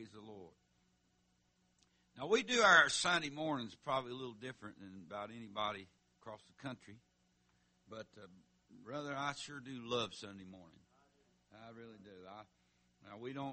the Lord. Now, we do our Sunday mornings probably a little different than about anybody across the country. But, brother, I sure do love Sunday morning. I really do. Now, we don't,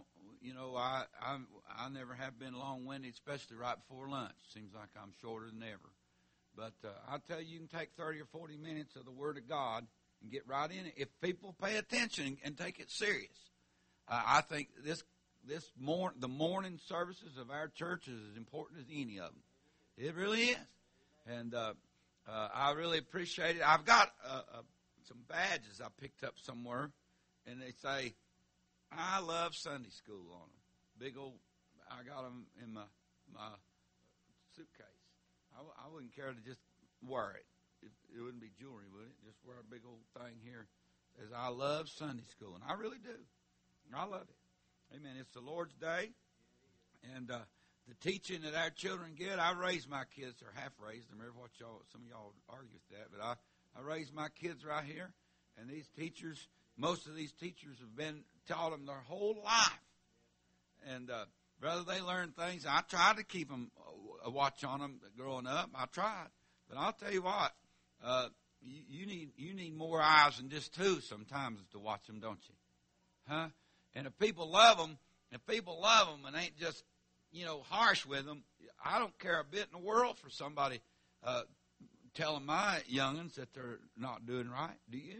I never have been long-winded, especially right before lunch. Seems like I'm shorter than ever. But I'll tell you, you can take 30 or 40 minutes of the Word of God and get right in it if people pay attention and take it serious. I think the morning services of our church is as important as any of them. It really is. And I really appreciate it. I've got some badges I picked up somewhere, and they say, I love Sunday school on them. Big old, I got them in my suitcase. I wouldn't care to just wear it. It wouldn't be jewelry, would it? Just wear a big old thing here. It says, I love Sunday school, and I really do. I love it. Amen. It's the Lord's Day, and the teaching that our children get, I raised my kids, or half raised them. Remember what some of y'all argue with that, but I raised my kids right here, and these teachers, most of these teachers have been taught them their whole life, and brother, they learn things. I tried to keep them a watch on them growing up. I tried, but I'll tell you what, you need more eyes than just two sometimes to watch them, don't you? Huh? And if people love them, and ain't just, harsh with them, I don't care a bit in the world for somebody telling my young'uns that they're not doing right. Do you?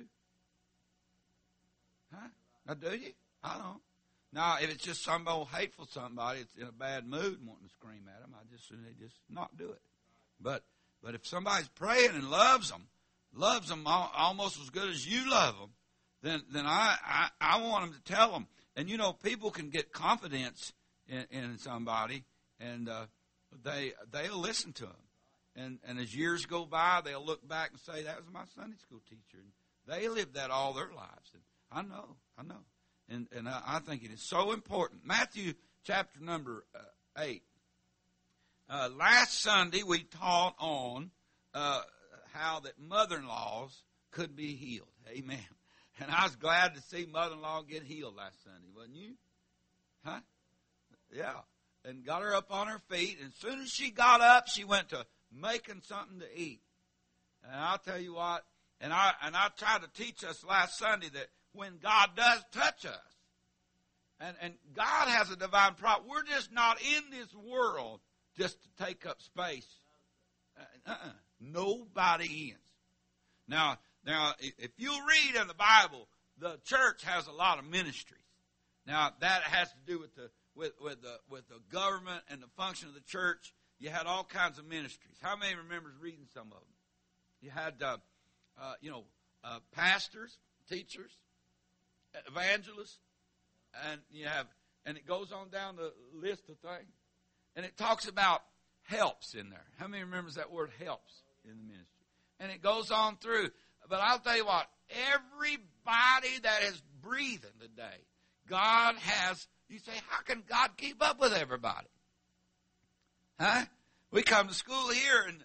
Huh? Now, do you? I don't. Now, if it's just some old hateful somebody that's in a bad mood and wanting to scream at them, they just not do it. But if somebody's praying and loves them almost as good as you love them, then I want them to tell them. And, people can get confidence in somebody, and they'll listen to them. And as years go by, they'll look back and say, that was my Sunday school teacher. And they lived that all their lives. And I know. And I think it is so important. Matthew chapter number 8. Last Sunday we taught on how that mother-in-laws could be healed. Amen. And I was glad to see mother-in-law get healed last Sunday, wasn't you? Huh? Yeah. And got her up on her feet. And as soon as she got up, she went to making something to eat. And I'll tell you what, and I tried to teach us last Sunday that when God does touch us, and God has a divine problem, we're just not in this world just to take up space. Nobody is. Now, if you read in the Bible, the church has a lot of ministries. Now, that has to do with the government and the function of the church. You had all kinds of ministries. How many remembers reading some of them? You had, pastors, teachers, evangelists, and it goes on down the list of things. And it talks about helps in there. How many remembers that word helps in the ministry? And it goes on through. But I'll tell you what, everybody that is breathing today, God has, you say, how can God keep up with everybody? Huh? We come to school here and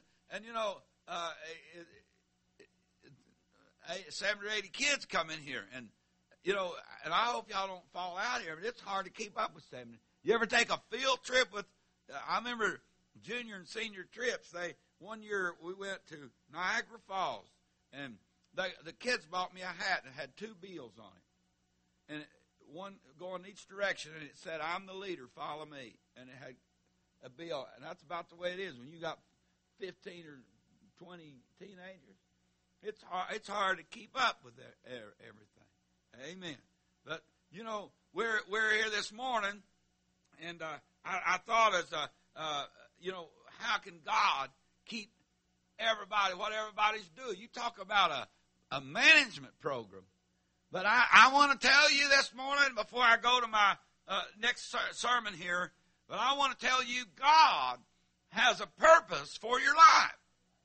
70 or 80 kids come in here. And I hope y'all don't fall out here, but it's hard to keep up with 70. You ever take a field trip with, I remember junior and senior trips. One year we went to Niagara Falls, and the kids bought me a hat that had two bills on it. And one going each direction, and it said, I'm the leader, follow me. And it had a bill, and that's about the way it is when you got 15 or 20 teenagers. It's hard to keep up with everything. Amen. But, we're here this morning, and I thought how can God keep what everybody's doing? You talk about a management program. But I want to tell you this morning, before I go to my next sermon here, but I want to tell you God has a purpose for your life.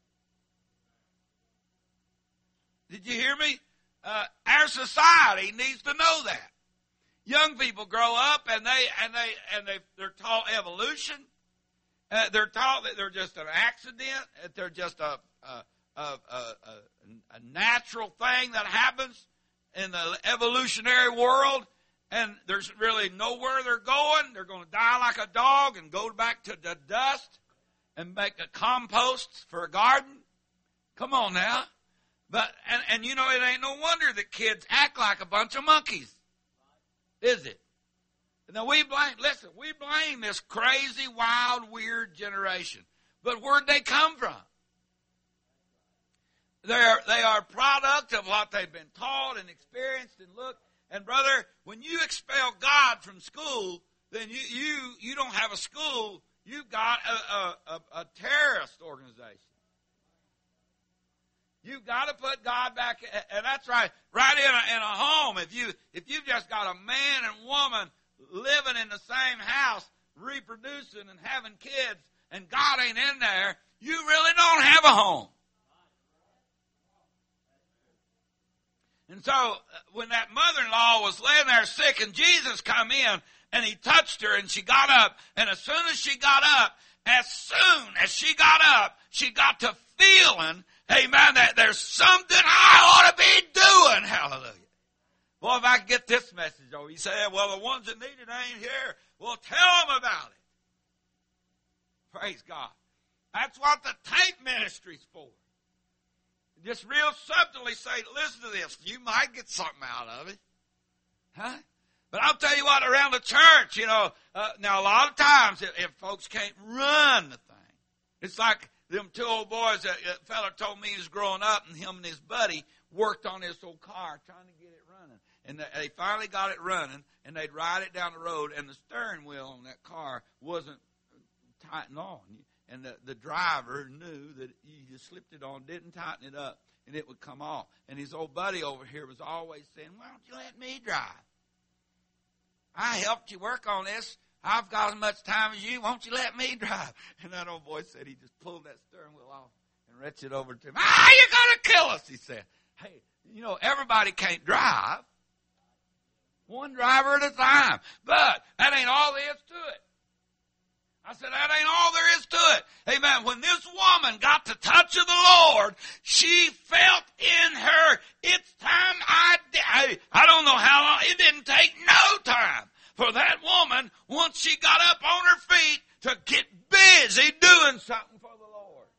Did you hear me? Our society needs to know that. Young people grow up and they're taught evolution. They're taught that they're just an accident. That they're just a natural thing that happens in the evolutionary world. and there's really nowhere they're going. They're going to die like a dog and go back to the dust and make a compost for a garden. Come on now. But and you know, it ain't no wonder that kids act like a bunch of monkeys. Is it? Now we blame this crazy, wild, weird generation. But where'd they come from? They are a product of what they've been taught and experienced and looked. And brother, when you expel God from school, then you don't have a school. You've got a terrorist organization. You've got to put God back, and that's right in a home. If you've just got a man and woman living in the same house, reproducing and having kids, and God ain't in there, you really don't have a home. And so when that mother-in-law was laying there sick and Jesus come in and he touched her and she got up, and as soon as she got to feeling, amen, that there's something I ought to be doing. Hallelujah. Well, if I could get this message over, you say, well, the ones that need it ain't here. Well, tell them about it. Praise God. That's what the tape ministry's for. Just real subtly say, listen to this. You might get something out of it. Huh? But I'll tell you what, around the church, now a lot of times if folks can't run the thing, it's like them two old boys that a fella told me he was growing up, and him and his buddy worked on this old car trying to get it running. And they finally got it running, and they'd ride it down the road, and the steering wheel on that car wasn't tightened on. And the driver knew that you just slipped it on, didn't tighten it up, and it would come off. And his old buddy over here was always saying, why don't you let me drive? I helped you work on this. I've got as much time as you. Won't you let me drive? And that old boy said he just pulled that steering wheel off and reached it over to him. You're going to kill us, he said. Hey, everybody can't drive. One driver at a time. But that ain't all there is to it. I said, that ain't all there is to it. Amen. When this woman got the touch of the Lord, she felt in her, it's time I don't know how long, it didn't take no time for that woman, once she got up on her feet, to get busy doing something for the Lord.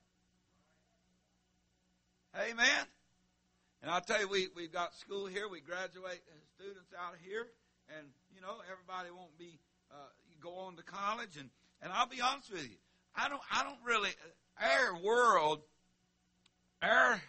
Amen. And I'll tell you, we've got school here. We graduate students out of here. And, everybody won't be, go on to college. And I'll be honest with you, I don't really, our world, our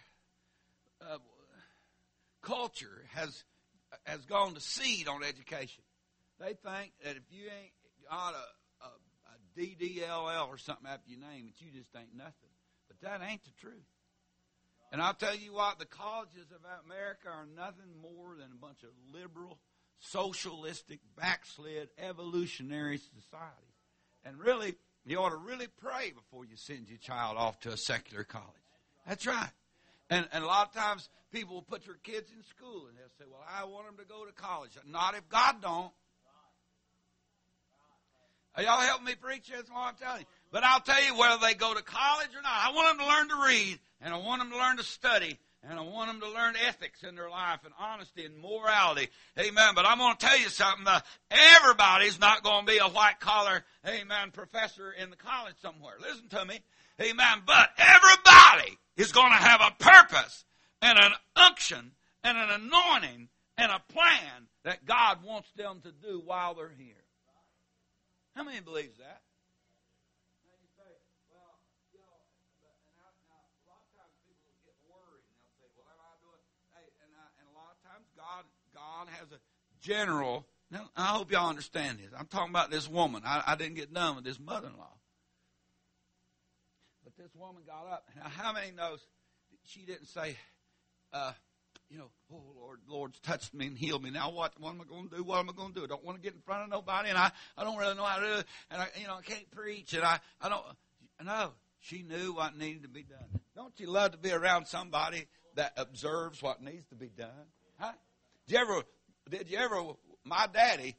culture has gone to seed on education. They think that if you ain't got a DDLL or something after your name, that you just ain't nothing. But that ain't the truth. And I'll tell you what, the colleges of America are nothing more than a bunch of liberal, socialistic, backslid, evolutionary societies. And really, you ought to really pray before you send your child off to a secular college. That's right. And a lot of times people will put your kids in school and they'll say, well, I want them to go to college. Not if God don't. Are y'all helping me preach? That's what I'm telling you. But I'll tell you whether they go to college or not. I want them to learn to read, and I want them to learn to study, and I want them to learn ethics in their life and honesty and morality. Amen. But I'm going to tell you something. Everybody's not going to be a white-collar, amen, professor in the college somewhere. Listen to me. Amen. But everybody is going to have a purpose and an unction and an anointing and a plan that God wants them to do while they're here. How many believes that? Now you say, well, now a lot of times people will get worried and they'll say, well, what am I doing? Hey, and a lot of times God has a general. Now, I hope y'all understand this. I'm talking about this woman. I didn't get done with this mother-in-law. But this woman got up. Now, how many knows she didn't say, oh, Lord's touched me and healed me. Now what am I going to do? What am I going to do? I don't want to get in front of nobody, and I don't really know how to do it, and I can't preach, and I don't. No, she knew what needed to be done. Don't you love to be around somebody that observes what needs to be done? Huh? Did you ever? My daddy,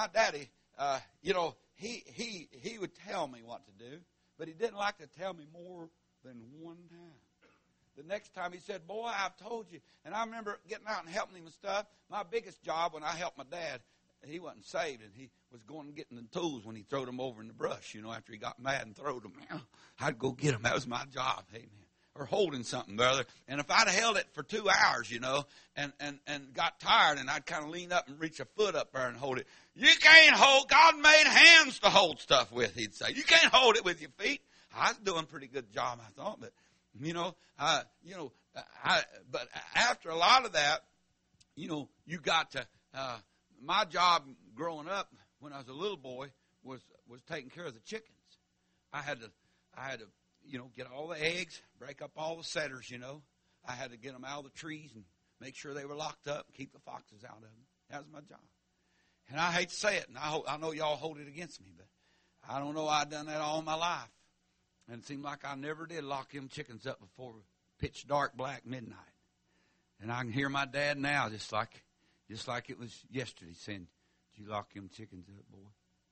he would tell me what to do, but he didn't like to tell me more than one time. The next time he said, boy, I've told you. And I remember getting out and helping him and stuff. My biggest job when I helped my dad, he wasn't saved, and he was going and getting the tools when he threw them over in the brush, after he got mad and throwed them. I'd go get them. That was my job. Amen. Or holding something, brother. And if I'd held it for 2 hours, and got tired, and I'd kind of lean up and reach a foot up there and hold it. You can't hold, God made hands to hold stuff with, he'd say. You can't hold it with your feet. I was doing a pretty good job, I thought, but, but after a lot of that, you got to, my job growing up when I was a little boy was taking care of the chickens. I had to, get all the eggs, break up all the setters, I had to get them out of the trees and make sure they were locked up and keep the foxes out of them. That was my job. And I hate to say it, and I know y'all hold it against me, but I don't know, I've done that all my life. And it seemed like I never did lock them chickens up before pitch dark black midnight. And I can hear my dad now just like it was yesterday saying, did you lock them chickens up, boy?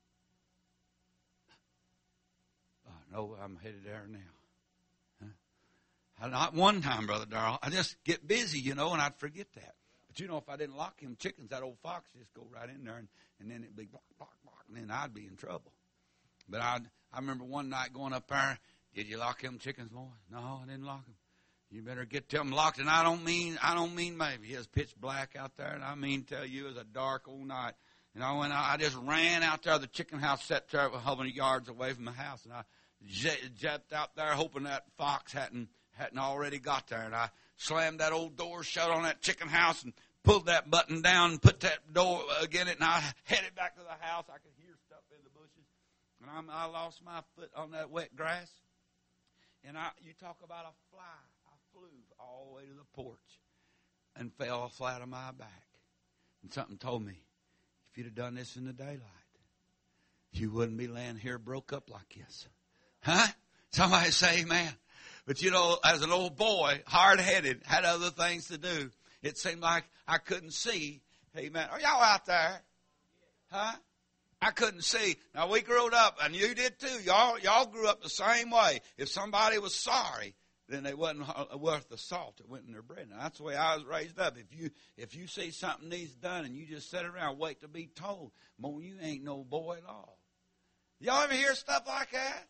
No, I'm headed there now. Huh? Not one time, Brother Darrell. I just get busy, and I'd forget that. But if I didn't lock them chickens, that old fox would just go right in there, and then it'd be block, block, block, and then I'd be in trouble. But I remember one night going up there, did you lock them chickens, boy? No, I didn't lock them. You better get them locked. And I don't mean maybe. It was pitch black out there, and I mean tell you it was a dark old night. And I just ran out there. The chicken house sat there a couple of yards away from the house, and I jumped out there hoping that fox hadn't already got there. And I slammed that old door shut on that chicken house and pulled that button down and put that door again it, and I headed back to the house. I could hear stuff in the bushes. And I lost my foot on that wet grass. And you talk about a fly. I flew all the way to the porch and fell flat on my back. And something told me, if you'd have done this in the daylight, you wouldn't be laying here broke up like this. Huh? Somebody say amen. But as an old boy, hard-headed, had other things to do, it seemed like I couldn't see. Amen. Are y'all out there? Huh? I couldn't see. Now, we grew up, and you did too. Y'all grew up the same way. If somebody was sorry, then they wasn't worth the salt that went in their bread. Now, that's the way I was raised up. If you see something needs done and you just sit around and wait to be told, well, you ain't no boy at all. Y'all ever hear stuff like that?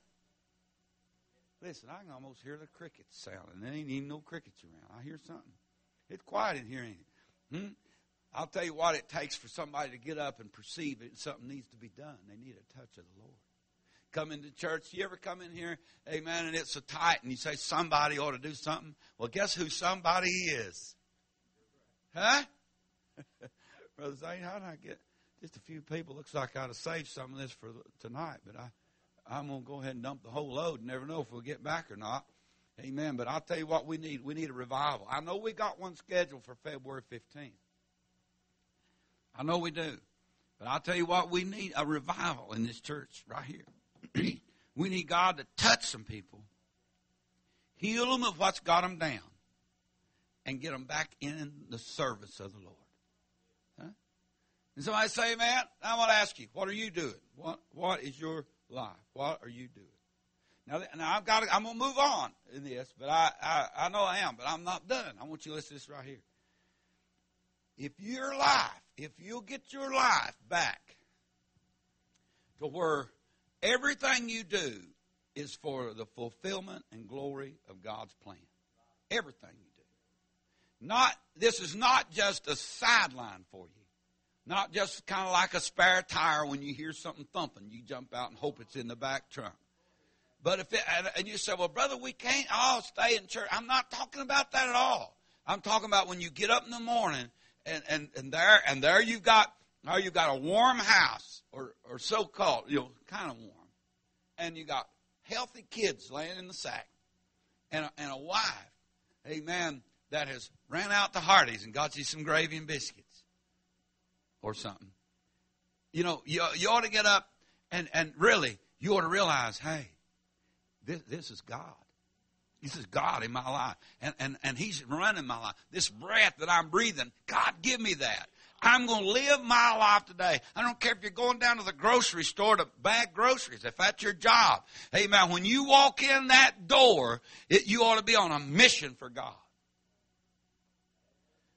Listen, I can almost hear the crickets sounding. There ain't even no crickets around. I hear something. It's quiet in here, ain't it? I'll tell you what it takes for somebody to get up and perceive it. Something needs to be done. They need a touch of the Lord. Come into church. You ever come in here, amen, and it's so tight, and you say somebody ought to do something? Well, guess who somebody is? Huh? Brother Zane, how did I get just a few people? Looks like I ought to save some of this for tonight, but I'm going to go ahead and dump the whole load. Never know if we'll get back or not. Amen. But I'll tell you what we need. We need a revival. I know we got one scheduled for February 15th. I know we do. But I'll tell you what, we need a revival in this church right here. We need God to touch some people, heal them of what's got them down, and get them back in the service of the Lord. Huh? And somebody say, man, I want to ask you, what are you doing? What is your life? What are you doing? Now I'm going to move on in this, but I know I am, but I'm not done. I want you to listen to this right here. If you'll get your life back to where everything you do is for the fulfillment and glory of God's plan. Everything you do. This is not just a sideline for you. Not just kind of like a spare tire when you hear something thumping. You jump out and hope it's in the back trunk. But and you say, well, brother, we can't all stay in church. I'm not talking about that at all. I'm talking about when you get up in the morning and there you've got a warm house or so-called, kind of warm. And you got healthy kids laying in the sack and a wife, amen, that has ran out to Hardee's and got you some gravy and biscuits or something. You ought to get up and really, you ought to realize, hey, this is God. This is God in my life. And He's running my life. This breath that I'm breathing, God, give me that. I'm going to live my life today. I don't care if you're going down to the grocery store to bag groceries, if that's your job. Amen. When you walk in that door, you ought to be on a mission for God.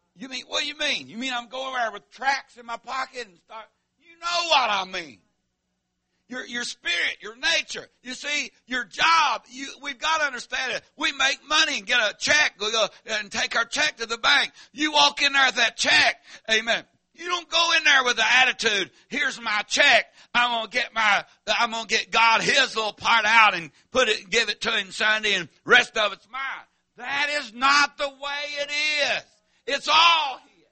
You mean, what do you mean? You mean I'm going there with tracts in my pocket and start? You know what I mean. Your spirit, your nature. You see, your job, we've got to understand it. We make money and get a check. We go and take our check to the bank. You walk in there with that check. Amen. You don't go in there with the attitude, here's my check. I'm gonna get God his little part out and give it to him Sunday and rest of it's mine. That is not the way it is. It's all his.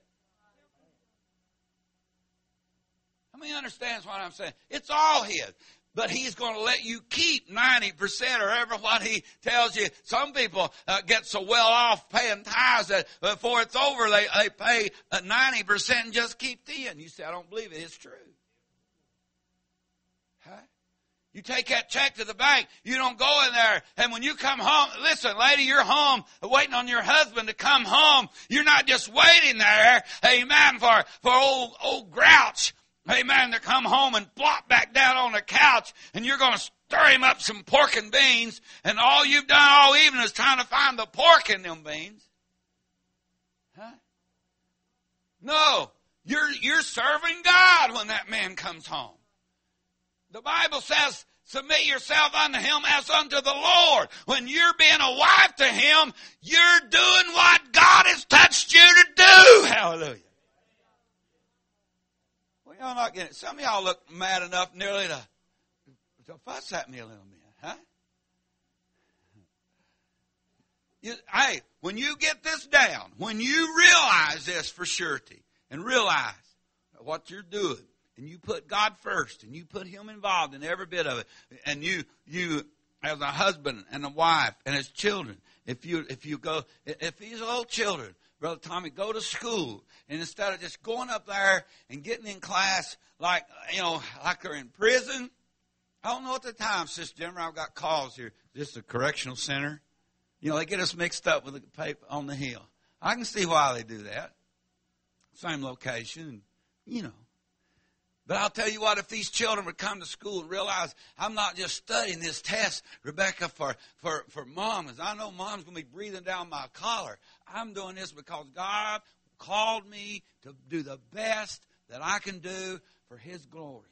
How many understands what I'm saying? It's all his. But he's going to let you keep 90% or ever what he tells you. Some people get so well off paying tithes that before it's over, they pay 90% and just keep 10. You say, I don't believe it. It's true. Huh? You take that check to the bank. You don't go in there. And when you come home, listen, lady, you're home waiting on your husband to come home. You're not just waiting there, amen, for old grouch. Amen, to come home and plop back down on the couch, and you're going to stir him up some pork and beans, and all you've done all evening is trying to find the pork in them beans. Huh? No, you're serving God when that man comes home. The Bible says, submit yourself unto him as unto the Lord. When you're being a wife to him, you're doing what God has touched you to do. Hallelujah. Y'all not getting it. Some of y'all look mad enough nearly to fuss at me a little bit, huh? Hey, when you get this down, when you realize this for surety, and realize what you're doing, and you put God first, and you put him involved in every bit of it, and you as a husband and a wife and as children, if these little children, Brother Tommy, go to school, and instead of just going up there and getting in class like they're in prison. I don't know at the time, Sister Jennifer, I've got calls here. This is a correctional center. They get us mixed up with the paper on the hill. I can see why they do that. Same location, But I'll tell you what, if these children would come to school and realize I'm not just studying this test, Rebecca, for mom, as I know mom's going to be breathing down my collar. I'm doing this because God called me to do the best that I can do for his glory.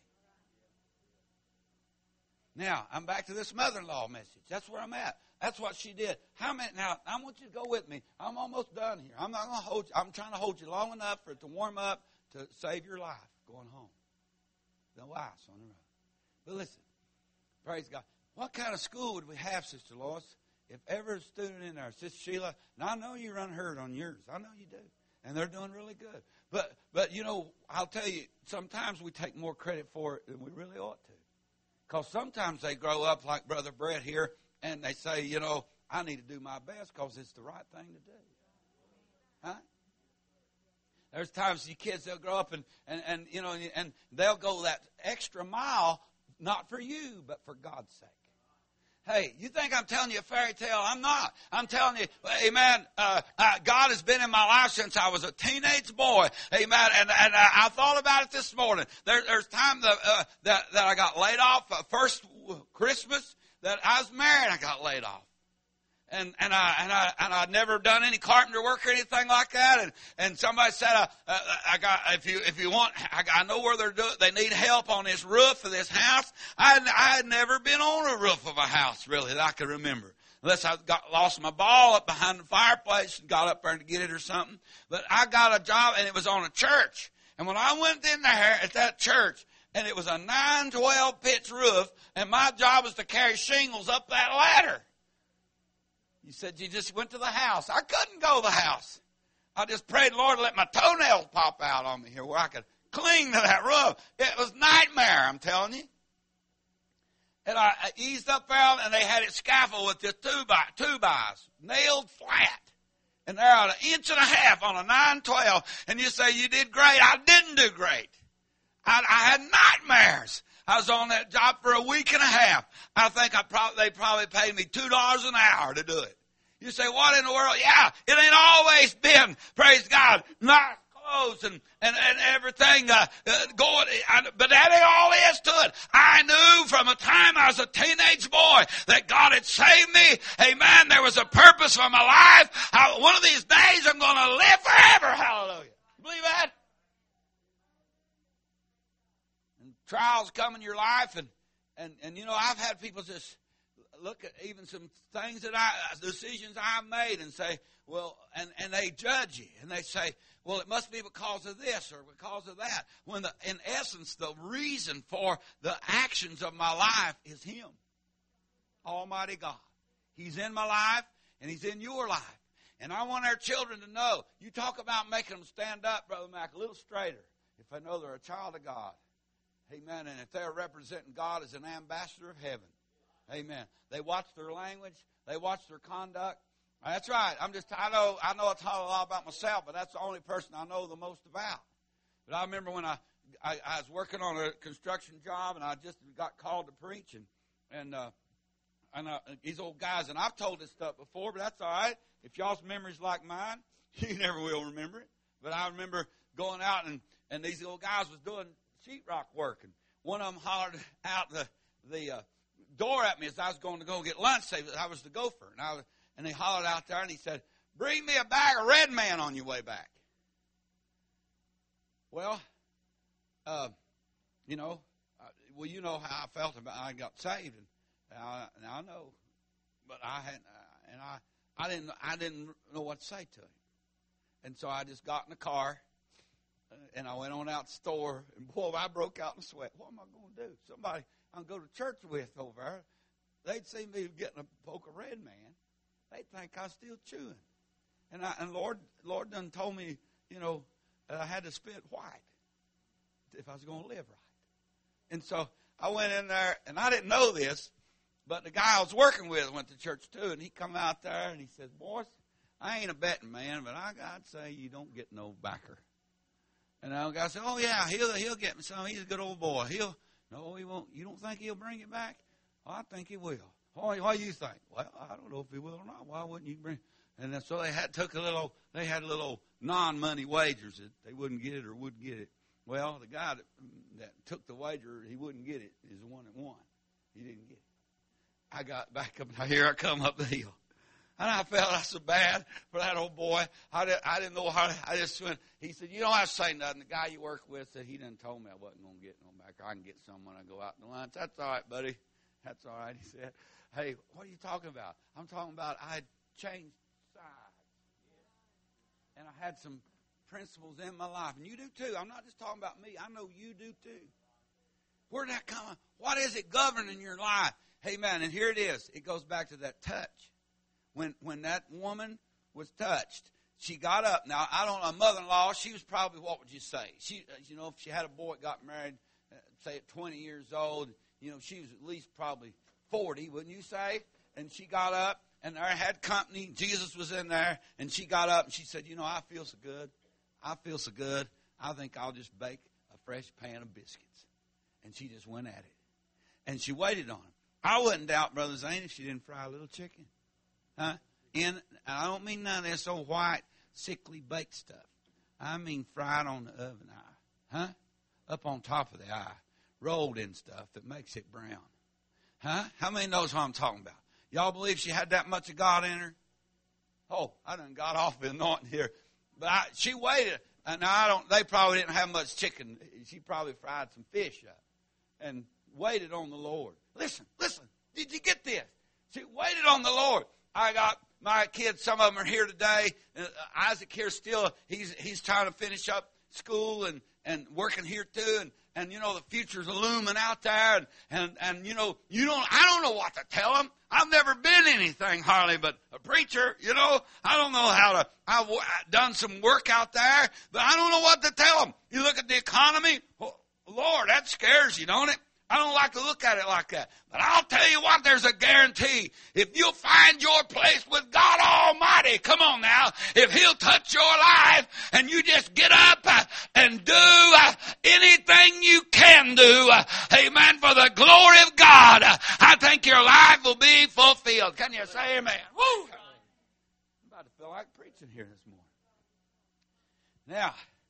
Now, I'm back to this mother-in-law message. That's where I'm at. That's what she did. Now, I want you to go with me. I'm almost done here. I'm not going to hold you. I'm trying to hold you long enough for it to warm up to save your life going home. The wife's on the road. But listen, praise God. What kind of school would we have, Sister Lois, if ever a student in there, Sister Sheila, and I know you run herd on yours. I know you do. And they're doing really good. But I'll tell you, sometimes we take more credit for it than we really ought to. Because sometimes they grow up like Brother Brett here, and they say, I need to do my best because it's the right thing to do. Huh? There's times you kids, they'll grow up and they'll go that extra mile, not for you, but for God's sake. Hey, you think I'm telling you a fairy tale? I'm not. I'm telling you, amen, God has been in my life since I was a teenage boy. Amen. And I thought about it this morning. There's time that I got laid off. First Christmas that I was married, I got laid off. And I'd never done any carpenter work or anything like that. And somebody said, if you want, I know where they need help on this roof of this house. I had never been on a roof of a house really that I could remember. Unless I lost my ball up behind the fireplace and got up there to get it or something. But I got a job and it was on a church. And when I went in there at that church, and it was a 9-12 pitch roof, and my job was to carry shingles up that ladder. You said you just went to the house. I couldn't go to the house. I just prayed, Lord, let my toenails pop out on me here where I could cling to that roof. It was nightmare, I'm telling you. And I eased up there, and they had it scaffolded with this 2x, nailed flat. And they're at 1.5 inches on a 9-12. And you say, you did great. I didn't do great. I had nightmares. I was on that job for a week and a half. I think they probably paid me $2 an hour to do it. You say, what in the world? Yeah, it ain't always been, praise God, nice clothes and everything going. But that ain't all there is to it. I knew from the time I was a teenage boy that God had saved me. Amen. There was a purpose for my life. One of these days I'm going to live forever. Hallelujah. trials come in your life, and you know, I've had people just look at even some things decisions I've made and say, well, and they judge you, and they say, well, it must be because of this or because of that. When in essence, the reason for the actions of my life is Him, Almighty God. He's in my life, and He's in your life. And I want our children to know, you talk about making them stand up, Brother Mac, a little straighter, if I know they're a child of God. Amen. And if they're representing God as an ambassador of heaven. Amen. They watch their language. They watch their conduct. That's right. I know I talk a lot about myself, but that's the only person I know the most about. But I remember when I was working on a construction job, and I just got called to preach, and these old guys, and I've told this stuff before, but that's all right. If y'all's memory's like mine, you never will remember it. But I remember going out, and these old guys was doing sheetrock work, and one of them hollered out the door at me as I was going to go get lunch. I was the gopher, and he hollered out there, and he said, "Bring me a bag of Red Man on your way back." Well, you know how I felt about I got saved, and I know, but I didn't know what to say to him, and so I just got in the car, and I went on out the store, and boy, I broke out in a sweat. What am I going to do? Somebody I'm going to go to church with over there, they'd see me getting a poke of Red Man. They'd think I was still chewing. And Lord done told me, you know, that I had to spit white if I was going to live right. And so I went in there, and I didn't know this, but the guy I was working with went to church too, and he come out there, and he says, "Boys, I ain't a betting man, but I got to say you don't get no backer." And the guy said, "Oh, yeah, he'll get me some. He's a good old boy. No, he won't. You don't think he'll bring it back?" "Oh, I think he will." "Oh, what do you think?" "Well, I don't know if he will or not. Why wouldn't you bring?" And then, so they had little non-money wagers that they wouldn't get it or wouldn't get it. Well, the guy that took the wager, he wouldn't get it, is the one that won. He didn't get it. I got back up, and here I come up the hill. And I felt so bad for that old boy. I didn't know how. I just went. He said, "You don't have to say nothing." The guy you work with said he done told me I wasn't going to get no backer. I can get some when I go out to lunch. "That's all right, buddy. That's all right." He said, "Hey, what are you talking about?" "I'm talking about I changed sides. And I had some principles in my life. And you do too. I'm not just talking about me. I know you do too. Where did that come? What is it governing your life?" Hey, man, and here it is. It goes back to that touch. When that woman was touched, she got up. Now, I don't know, mother-in-law, she was probably, what would you say? She, if she had a boy that got married, say at 20 years old, she was at least probably 40, wouldn't you say? And she got up, and there had company. Jesus was in there, and she got up, and she said, "I feel so good. I feel so good. I think I'll just bake a fresh pan of biscuits." And she just went at it. And she waited on him. I wouldn't doubt, Brother Zane, if she didn't fry a little chicken. Huh? And I don't mean none of this old white, sickly baked stuff. I mean fried on the oven eye. Huh? Up on top of the eye. Rolled in stuff that makes it brown. Huh? How many knows what I'm talking about? Y'all believe she had that much of God in her? Oh, I done got off the anointing here. But she waited. And they probably didn't have much chicken. She probably fried some fish up. And waited on the Lord. Listen. Did you get this? She waited on the Lord. I got my kids, some of them are here today. Isaac here still, he's trying to finish up school and working here too. And the future's looming out there. And I don't know what to tell them. I've never been anything hardly but a preacher, I don't know I've done some work out there, but I don't know what to tell them. You look at the economy, Lord, that scares you, don't it? I don't like to look at it like that. But I'll tell you what, there's a guarantee. If you'll find your place with God Almighty, come on now, if He'll touch your life and you just get up and do anything you can do, amen, for the glory of God, I think your life will be fulfilled. Can you say amen? Woo! I'm about to feel like preaching here this morning. Now,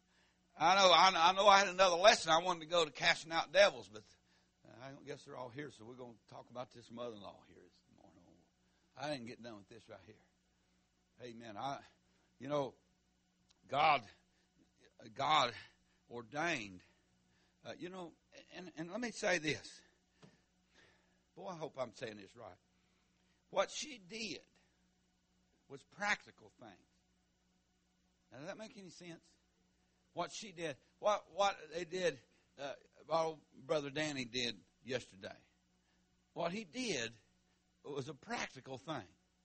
I know I had another lesson. I wanted to go to casting out devils, but I guess they're all here, so we're going to talk about this mother-in-law here this morning. I didn't get done with this right here. Amen. God ordained And let me say this. Boy, I hope I'm saying this right. What she did was practical things. Now, does that make any sense? What she did, what they did, our brother Danny did yesterday. What he did was a practical thing.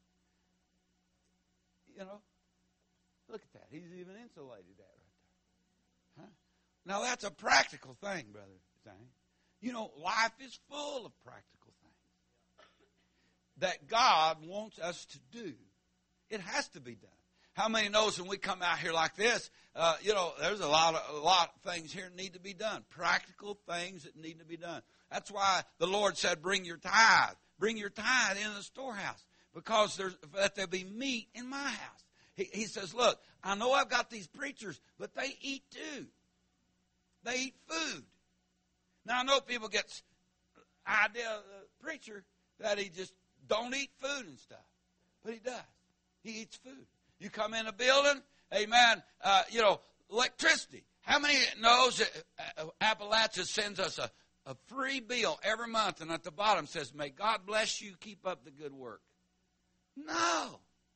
Look at that. He's even insulated that right there. Huh? Now, that's a practical thing, Brother Zane. Life is full of practical things that God wants us to do. It has to be done. How many knows when we come out here like this, there's a lot of things here that need to be done. Practical things that need to be done. That's why the Lord said, bring your tithe. Bring your tithe into the storehouse, because that there be meat in my house. He says, look, I know I've got these preachers, but they eat too. They eat food. Now, I know people get the idea of the preacher that he just don't eat food and stuff. But he does. He eats food. You come in a building, amen, electricity. How many knows that Appalachia sends us a free bill every month, and at the bottom says, may God bless you, keep up the good work? No.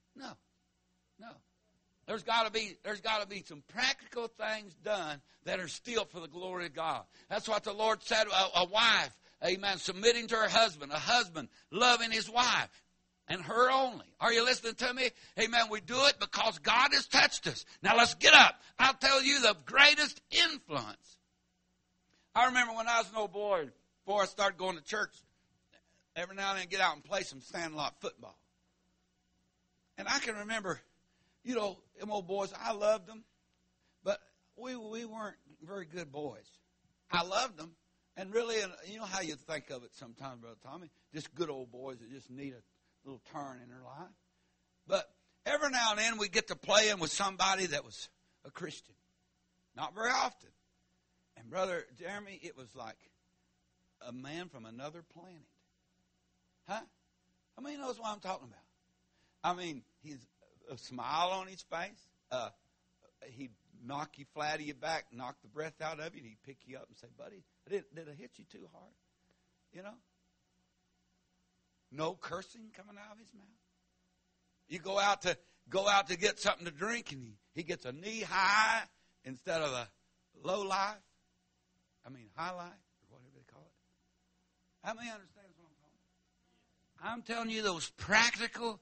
There's got to be some practical things done that are still for the glory of God. That's what the Lord said. A wife, amen, submitting to her husband. A husband loving his wife and her only. Are you listening to me? Amen. We do it because God has touched us. Now let's get up. I'll tell you the greatest influence. I remember when I was an old boy, before I started going to church, every now and then get out and play some sandlot football. And I can remember, them old boys, I loved them, but we weren't very good boys. I loved them, and really, you know how you think of it sometimes, Brother Tommy, just good old boys that just need a little turn in their life. But every now and then we get to playing with somebody that was a Christian. Not very often. And Brother Jeremy, it was like a man from another planet. Huh? How many knows what I'm talking about? I mean, he's a smile on his face. He'd knock you flat of your back, knock the breath out of you, and he'd pick you up and say, buddy, did I hit you too hard? No cursing coming out of his mouth. You go out to get something to drink, and he gets a knee high instead of a low life. High life, or whatever they call it. How many understand what I'm talking about? I'm telling you those practical.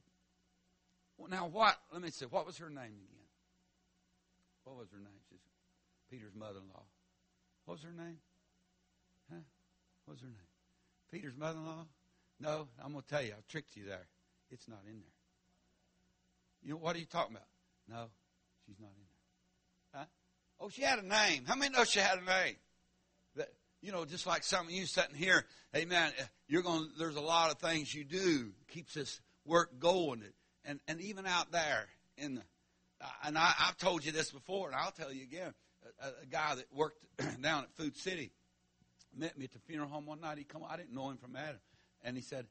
Now what? Let me see. What was her name again? What was her name? She's Peter's mother-in-law. What was her name? Huh? What was her name? Peter's mother-in-law? No, I'm going to tell you. I tricked you there. It's not in there. What are you talking about? No, she's not in there. Huh? Oh, she had a name. How many know she had a name? That, just like some of you sitting here, amen, there's a lot of things you do. Keeps this work going. And even out there and I've told you this before, and I'll tell you again. A guy that worked down at Food City met me at the funeral home one night. He come, I didn't know him from Adam, and he said,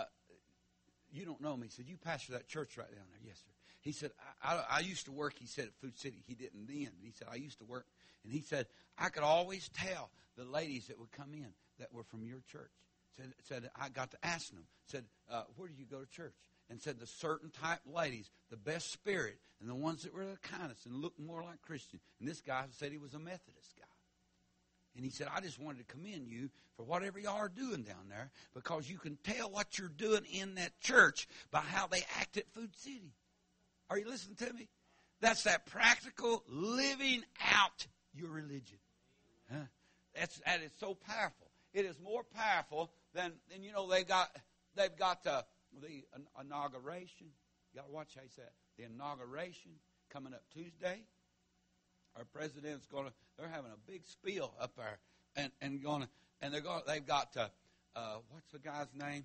"You don't know me." He said, "You pastor that church right down there?" "Yes, sir." He said, I used to work. He said at Food City. He didn't then. He said, "I used to work," and he said, "I could always tell the ladies that would come in that were from your church." Said I got to ask them. Said, "Where do you go to church?" And said the certain type ladies, the best spirit, and the ones that were the kindest and looked more like Christian. And this guy said he was a Methodist guy. And he said, "I just wanted to commend you for whatever y'all are doing down there, because you can tell what you're doing in that church by how they act at Food City." Are you listening to me? That's that practical living out your religion. Huh? That is so powerful. It is more powerful than they've got the inauguration. You got to watch how you say it. The inauguration coming up Tuesday. Our president's they're having a big spiel up there, they've got what's the guy's name?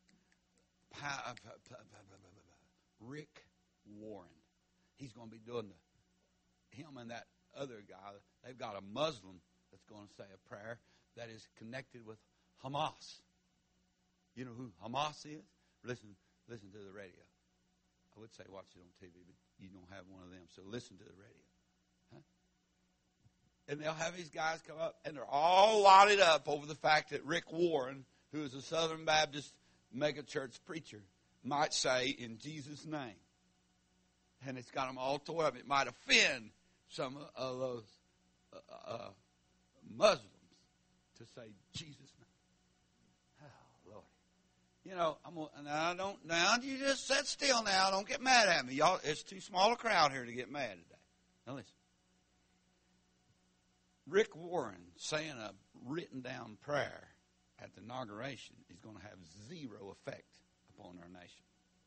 Rick Warren. He's going to be doing him and that other guy. They've got a Muslim that's going to say a prayer that is connected with Hamas. You know who Hamas is? Listen to the radio. I would say watch it on TV, but you don't have one of them, so listen to the radio. Huh? And they'll have these guys come up, and they're all lotted up over the fact that Rick Warren, who is a Southern Baptist megachurch preacher, might say, in Jesus' name. And it's got them all tore up. It might offend some of those Muslims to say Jesus' name. Oh, Lord. You know, now you just sit still now. Don't get mad at me. Y'all, it's too small a crowd here to get mad today. Now listen. Rick Warren saying a written down prayer at the inauguration is going to have zero effect upon our nation.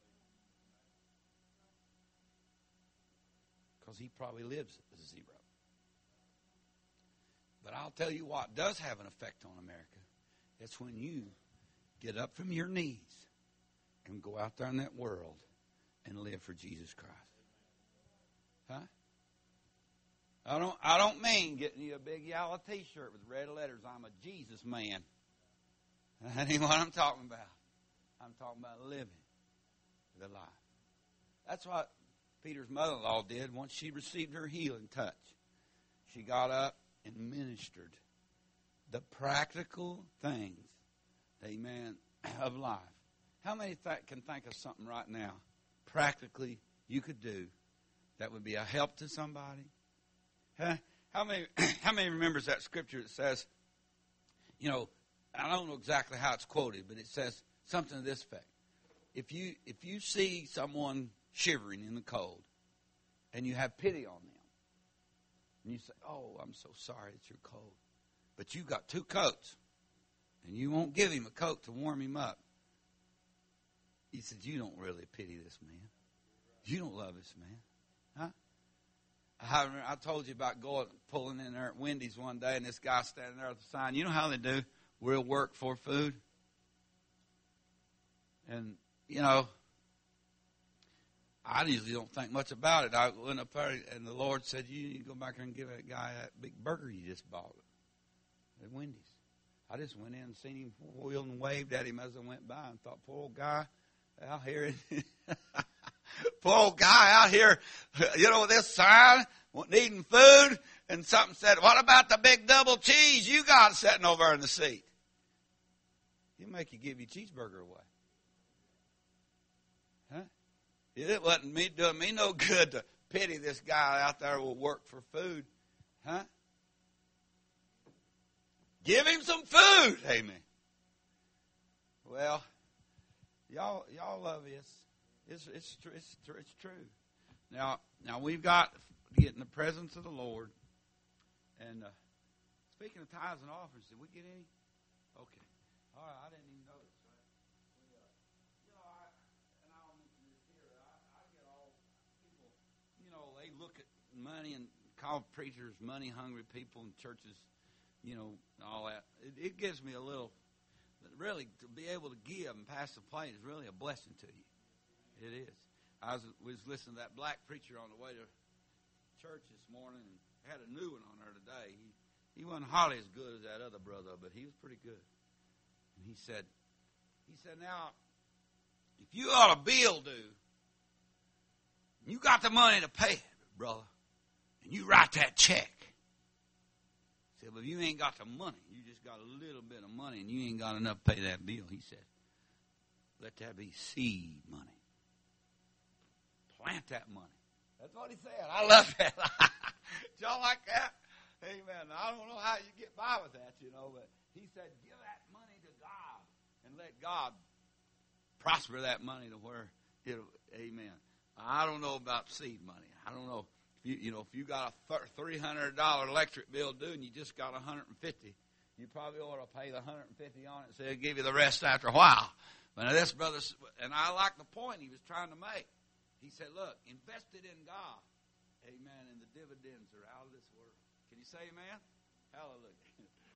Because he probably lives at zero. But I'll tell you what does have an effect on America. It's when you get up from your knees and go out there in that world and live for Jesus Christ. Huh? I don't mean getting you a big yellow T-shirt with red letters, I'm a Jesus man. That ain't what I'm talking about. I'm talking about living the life. That's what Peter's mother-in-law did once she received her healing touch. She got up and ministered the practical things, amen, of life. How many can think of something right now, practically, you could do that would be a help to somebody? Huh? How many remembers that scripture that says, you know, I don't know exactly how it's quoted, but it says something to this effect. If you see someone shivering in the cold and you have pity on them, and you say, oh, I'm so sorry that you're cold, but you got 2 coats, and you won't give him a coat to warm him up. He said, you don't really pity this man. You don't love this man. Huh? I told you about pulling in there at Wendy's one day, and this guy standing there with the sign. You know how they do? We'll work for food. And, you know, I usually don't think much about it. I went up there, and the Lord said, you need to go back there and give that guy that big burger you just bought at Wendy's. I just went in and seen him wheel and waved at him as I went by and thought, poor old guy out here. Poor old guy out here, you know, with this sign, needing food, and something said, what about the big double cheese you got sitting over in the seat? He'll make you give your cheeseburger away. Huh? It wasn't doing me no good to pity this guy out there who will work for food. Huh? Give him some food. Amen. Well, y'all love this. It's true. Now we've got to get in the presence of the Lord. And speaking of tithes and offerings, did we get any? Okay. All right. I didn't even notice. And I'll mention this here. I get all people. You know, they look at money and call preachers money-hungry people in churches. You know, all that. It gives me a little. Really, to be able to give and pass the plate is really a blessing to you. It is. I was listening to that black preacher on the way to church this morning and had a new one on there today. He wasn't hardly as good as that other brother, but he was pretty good. And he said, now, if you got a bill due, you got the money to pay it, brother, and you write that check. He said, but if you ain't got the money, you just got a little bit of money, and you ain't got enough to pay that bill. He said, let that be seed money. Plant that money. That's what he said. I love that. Y'all like that? Amen. I don't know how you get by with that, you know, but he said, give that money to God and let God prosper that money to where it'll, amen. I don't know about seed money. I don't know. If you got a $300 electric bill due and you just got $150, you probably ought to pay the $150 on it so they'll give you the rest after a while. But this brother, and I like the point he was trying to make. He said, look, invest it in God. Amen. And the dividends are out of this world. Can you say amen? Hallelujah.